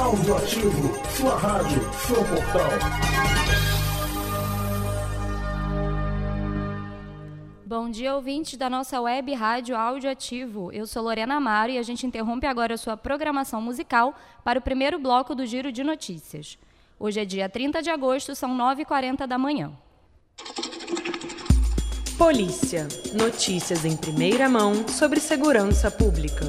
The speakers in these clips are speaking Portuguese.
Áudio Ativo, sua rádio, seu portal. Bom dia, ouvintes da nossa web rádio Áudio Ativo. Eu sou Lorena Amaro e a gente interrompe agora a sua programação musical para o primeiro bloco do Giro de Notícias. Hoje é dia 30 de agosto, são 9h40 da manhã. Polícia. Notícias em primeira mão sobre segurança pública.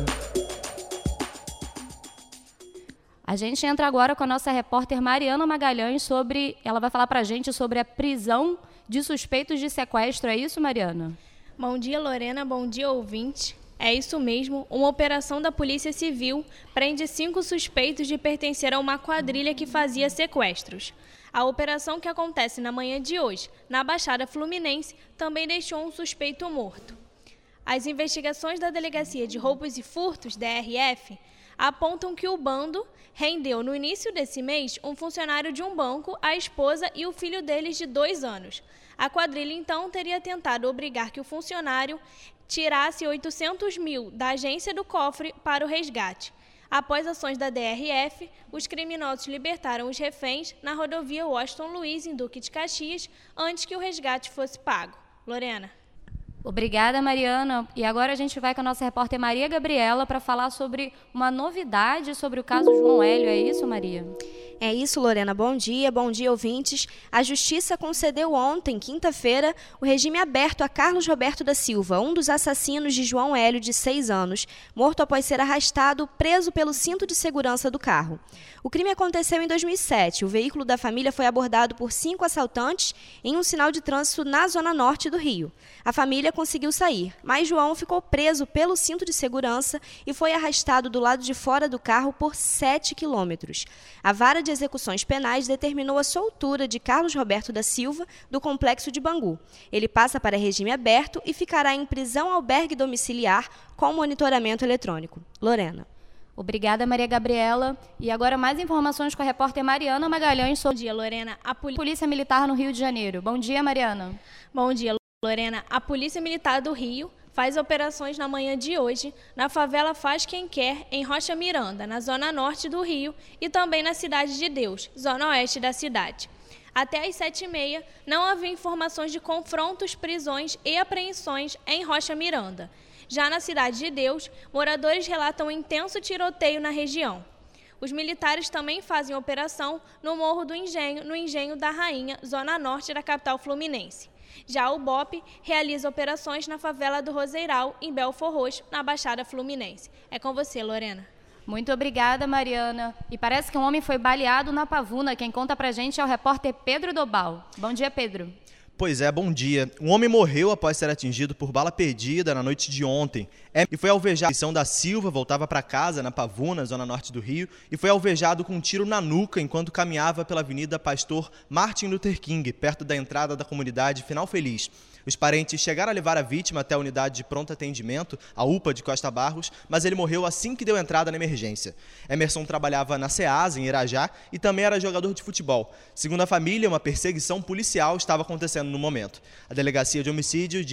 A gente entra agora com a nossa repórter Mariana Magalhães ela vai falar para a gente sobre a prisão de suspeitos de sequestro. É isso, Mariana? Bom dia, Lorena. Bom dia, ouvinte. É isso mesmo. Uma operação da Polícia Civil prende 5 suspeitos de pertencer a uma quadrilha que fazia sequestros. A operação, que acontece na manhã de hoje, na Baixada Fluminense, também deixou um suspeito morto. As investigações da Delegacia de Roubos e Furtos, DRF, apontam que o bando rendeu, no início desse mês, um funcionário de um banco, a esposa e o filho deles de 2 anos. A quadrilha, então, teria tentado obrigar que o funcionário tirasse 800 mil da agência do cofre para o resgate. Após ações da DRF, os criminosos libertaram os reféns na rodovia Washington Luiz, em Duque de Caxias, antes que o resgate fosse pago. Lorena. Obrigada, Mariana. E agora a gente vai com a nossa repórter Maria Gabriela para falar sobre uma novidade sobre o caso João Hélio. É isso, Maria? É isso, Lorena. Bom dia, ouvintes. A Justiça concedeu ontem, quinta-feira, o regime aberto a Carlos Roberto da Silva, um dos assassinos de João Hélio, de 6 anos, morto após ser arrastado, preso pelo cinto de segurança do carro. O crime aconteceu em 2007. O veículo da família foi abordado por 5 assaltantes em um sinal de trânsito na zona norte do Rio. A família conseguiu sair, mas João ficou preso pelo cinto de segurança e foi arrastado do lado de fora do carro por 7 quilômetros. A Vara de Execuções Penais determinou a soltura de Carlos Roberto da Silva do complexo de Bangu. Ele passa para regime aberto e ficará em prisão-albergue domiciliar com monitoramento eletrônico. Lorena. Obrigada, Maria Gabriela. E agora mais informações com a repórter Mariana Magalhães sobre Bom dia, Lorena. A Polícia Militar no Rio de Janeiro. Bom dia, Mariana. Bom dia, Lorena. A Polícia Militar do Rio faz operações na manhã de hoje na favela Faz Quem Quer, em Rocha Miranda, na zona norte do Rio, e também na Cidade de Deus, zona oeste da cidade. Até às 7h30, não havia informações de confrontos, prisões e apreensões em Rocha Miranda. Já na Cidade de Deus, moradores relatam um intenso tiroteio na região. Os militares também fazem operação no Morro do Engenho, no Engenho da Rainha, zona norte da capital fluminense. Já o BOPE realiza operações na favela do Roseiral, em Belford Roxo, na Baixada Fluminense. É com você, Lorena. Muito obrigada, Mariana. E parece que um homem foi baleado na Pavuna. Quem conta pra gente é o repórter Pedro Dobal. Bom dia, Pedro. Pois é, bom dia. Um homem morreu após ser atingido por bala perdida na noite de ontem. E foi alvejado. São da Silva voltava para casa na Pavuna, zona norte do Rio, e foi alvejado com um tiro na nuca enquanto caminhava pela Avenida Pastor Martin Luther King, perto da entrada da comunidade Final Feliz. Os parentes chegaram a levar a vítima até a unidade de pronto atendimento, a UPA de Costa Barros, mas ele morreu assim que deu entrada na emergência. Emerson trabalhava na SEASA, em Irajá, e também era jogador de futebol. Segundo a família, uma perseguição policial estava acontecendo no momento. A Delegacia de Homicídios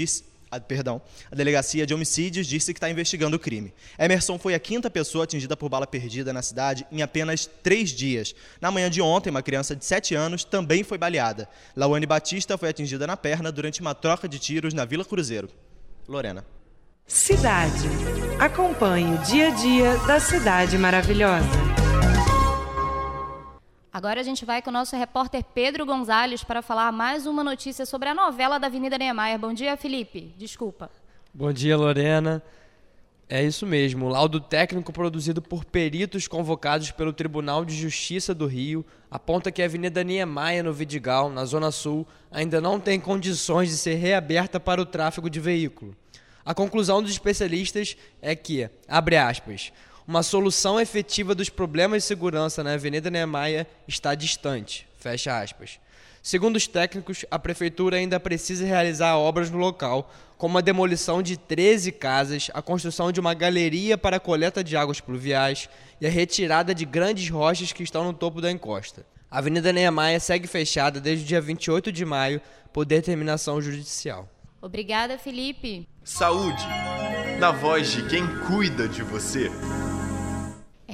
disse que está investigando o crime. Emerson foi a 5ª pessoa atingida por bala perdida na cidade em apenas 3 dias. Na manhã de ontem, uma criança de 7 anos também foi baleada. Lawane Batista foi atingida na perna durante uma troca de tiros na Vila Cruzeiro. Lorena. Cidade. Acompanhe o dia a dia da cidade maravilhosa. Agora a gente vai com o nosso repórter Pedro Gonzalez para falar mais uma notícia sobre a novela da Avenida Niemeyer. Bom dia, Felipe. Desculpa. Bom dia, Lorena. É isso mesmo. O laudo técnico produzido por peritos convocados pelo Tribunal de Justiça do Rio aponta que a Avenida Niemeyer, no Vidigal, na Zona Sul, ainda não tem condições de ser reaberta para o tráfego de veículo. A conclusão dos especialistas é que, abre aspas, uma solução efetiva dos problemas de segurança na Avenida Niemeyer está distante, fecha aspas. Segundo os técnicos, a Prefeitura ainda precisa realizar obras no local, como a demolição de 13 casas, a construção de uma galeria para a coleta de águas pluviais e a retirada de grandes rochas que estão no topo da encosta. A Avenida Niemeyer segue fechada desde o dia 28 de maio por determinação judicial. Obrigada, Felipe. Saúde, na voz de quem cuida de você.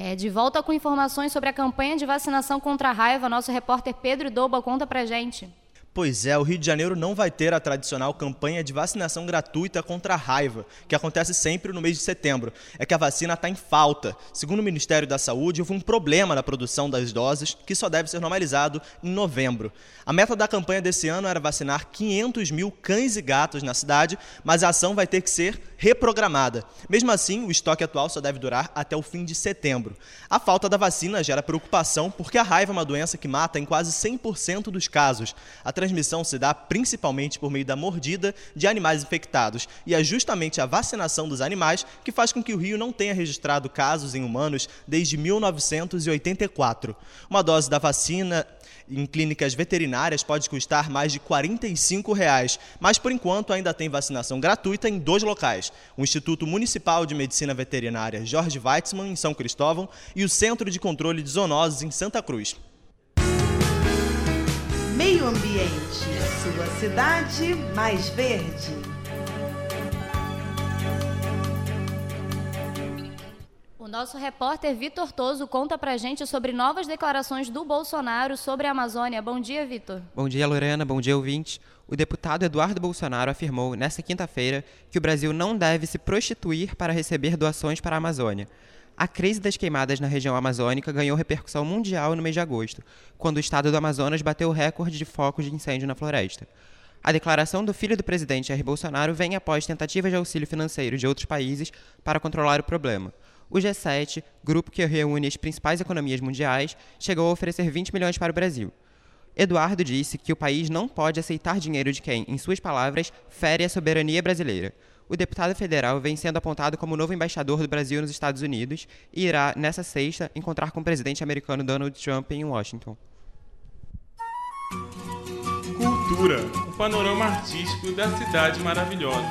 De volta com informações sobre a campanha de vacinação contra a raiva, nosso repórter Pedro Doba conta pra gente. Pois é, o Rio de Janeiro não vai ter a tradicional campanha de vacinação gratuita contra a raiva, que acontece sempre no mês de setembro. É que a vacina está em falta. Segundo o Ministério da Saúde, houve um problema na produção das doses, que só deve ser normalizado em novembro. A meta da campanha desse ano era vacinar 500 mil cães e gatos na cidade, mas a ação vai ter que ser reprogramada. Mesmo assim, o estoque atual só deve durar até o fim de setembro. A falta da vacina gera preocupação porque a raiva é uma doença que mata em quase 100% dos casos. A transmissão se dá principalmente por meio da mordida de animais infectados e é justamente a vacinação dos animais que faz com que o Rio não tenha registrado casos em humanos desde 1984. Uma dose da vacina em clínicas veterinárias pode custar mais de R$ 45, mas por enquanto ainda tem vacinação gratuita em 2 locais, o Instituto Municipal de Medicina Veterinária Jorge Weitzmann, em São Cristóvão, e o Centro de Controle de Zoonoses, em Santa Cruz. Meio Ambiente, sua cidade mais verde. O nosso repórter Vitor Toso conta pra gente sobre novas declarações do Bolsonaro sobre a Amazônia. Bom dia, Vitor. Bom dia, Lorena. Bom dia, ouvintes. O deputado Eduardo Bolsonaro afirmou, nesta quinta-feira, que o Brasil não deve se prostituir para receber doações para a Amazônia. A crise das queimadas na região amazônica ganhou repercussão mundial no mês de agosto, quando o estado do Amazonas bateu o recorde de focos de incêndio na floresta. A declaração do filho do presidente Jair Bolsonaro vem após tentativas de auxílio financeiro de outros países para controlar o problema. O G7, grupo que reúne as principais economias mundiais, chegou a oferecer 20 milhões para o Brasil. Eduardo disse que o país não pode aceitar dinheiro de quem, em suas palavras, fere a soberania brasileira. O deputado federal vem sendo apontado como o novo embaixador do Brasil nos Estados Unidos e irá, nesta sexta, encontrar com o presidente americano Donald Trump em Washington. Cultura, o panorama artístico da cidade maravilhosa.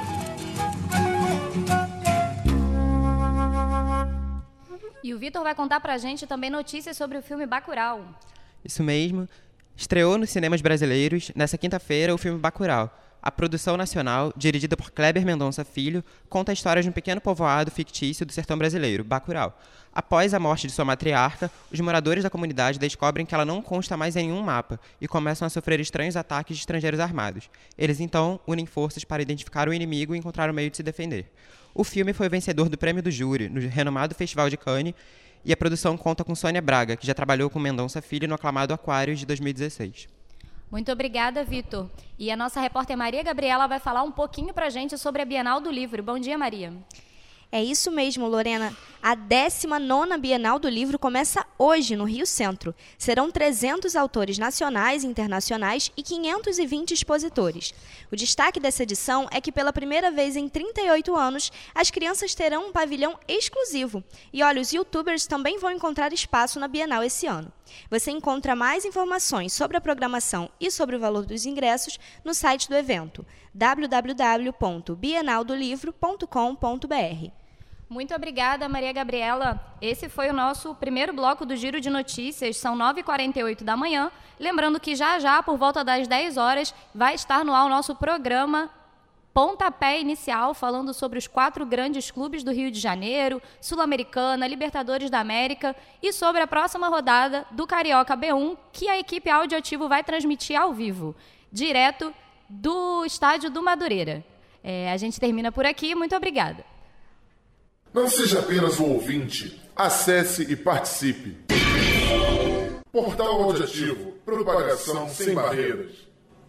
E o Vitor vai contar pra gente também notícias sobre o filme Bacurau. Isso mesmo. Estreou nos cinemas brasileiros, nesta quinta-feira, o filme Bacurau. A produção nacional, dirigida por Kleber Mendonça Filho, conta a história de um pequeno povoado fictício do sertão brasileiro, Bacurau. Após a morte de sua matriarca, os moradores da comunidade descobrem que ela não consta mais em nenhum mapa e começam a sofrer estranhos ataques de estrangeiros armados. Eles, então, unem forças para identificar o inimigo e encontrar um meio de se defender. O filme foi vencedor do Prêmio do Júri no renomado Festival de Cannes e a produção conta com Sônia Braga, que já trabalhou com Mendonça Filho no aclamado Aquários de 2016. Muito obrigada, Vitor. E a nossa repórter Maria Gabriela vai falar um pouquinho pra gente sobre a Bienal do Livro. Bom dia, Maria. É isso mesmo, Lorena. A 19ª Bienal do Livro começa hoje, no Rio Centro. Serão 300 autores nacionais e internacionais e 520 expositores. O destaque dessa edição é que, pela primeira vez em 38 anos, as crianças terão um pavilhão exclusivo. E olha, os youtubers também vão encontrar espaço na Bienal esse ano. Você encontra mais informações sobre a programação e sobre o valor dos ingressos no site do evento, www.bienaldolivro.com.br. Muito obrigada, Maria Gabriela. Esse foi o nosso primeiro bloco do Giro de Notícias. São 9h48 da manhã. Lembrando que já, por volta das 10 horas, vai estar no ar o nosso programa Pontapé Inicial, falando sobre os 4 grandes clubes do Rio de Janeiro, Sul-Americana, Libertadores da América e sobre a próxima rodada do Carioca B1, que a equipe Audioativo vai transmitir ao vivo, direto do estádio do Madureira. A gente termina por aqui. Muito obrigada. Não seja apenas um ouvinte. Acesse e participe. Portal Audioativo. Propagação sem barreiras.